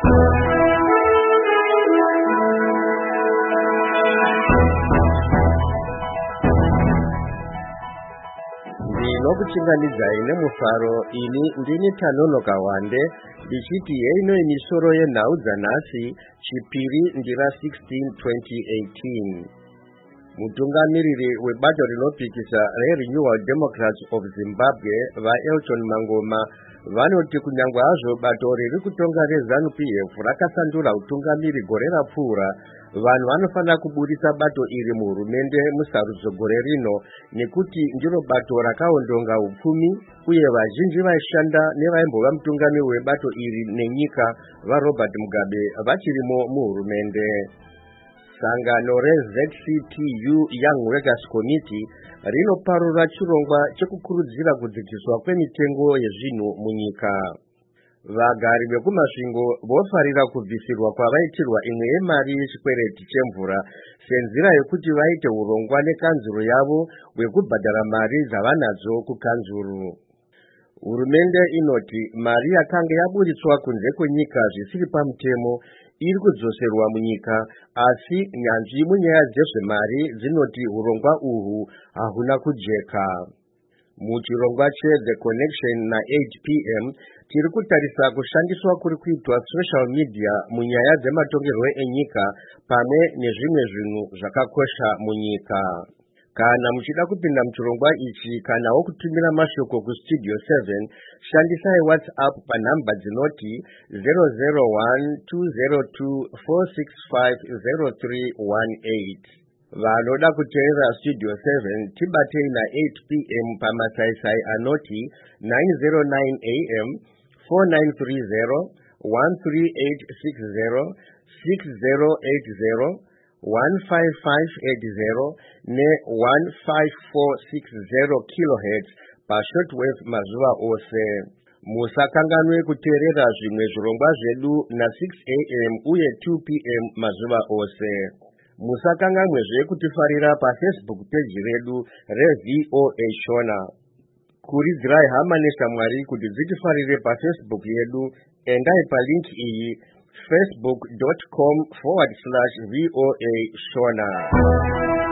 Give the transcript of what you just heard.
Nokuchinganiza ine mufaro ini ndini Tanono Kawande ndichiti yeino imisoro yenhau dzanhasi chipiri ndira 16 2018. Mutungamiriri webato rinopikisa reRenewal Democrats of Zimbabwe vaElton Mangoma vanoti kunyangwe hazvo bato riri kutonga reZANU-PF rakasandura utungamiri gore rapfuura, vanhu vanofanira kuburisa bato iri muhurumende musarudzo gore rino nekuti ndiro bato rakaondonga upfumi uye vazhinji vaishanda nevaimbova mutungamiri webato iri nenyika vaRobert Mugabe vachirimo muhurumende. Sangano reZCTU Young Workers Committee rinoparura chirongwa chekukurudzira kudzikiswa kwemitengo yezvinhu munyika. Vagari vekumasvingo vofarira kubvisirwa kwavaitirwa imwe yemari yechikwereti chemvura senzira yekuti vaite urongwa nekanzuro yavo hwekubhadhara mari dzavanadzo kukanzuro. Hurumende inoti mari yakanga yaburitswa kunze kwenyika zvisiri pamutemo iri kudzoserwa munyika, asi nyanzvi munyaya dzezvemari dzinoti urongwa uhwu hahuna kujeka. Muchirongwa cheThe Connection na8pm tiri kutarisa kushandiswa kuri kuitwa social media munyaya dzematongerwo enyika pamwe nezvimwe zvinhu zvakakosha munyika. Kana muchida kupinda muchirongwa ichi kanawo kutumira mashoko kustudio 7, shandisai WhatsApp panhamba dzinoti 0012024650318. Vanoda kuteerera studio 7 tibatei na8pm pamasaisai anoti 909am 4930 13860 6080 15580 ne-15460 kHz pashortwave mazuva ose. Musakanganwe kuteerera zvimwe zvirongwa zvedu na6am uye 2pm mazuva ose. Musakanganwezve kutifarira paFacebook page redu reVOA Shona. Kuridzirai hama neshamwari kuti dzitifarire paFacebook yedu, endai palink iyi facebook.com/VOA Shona.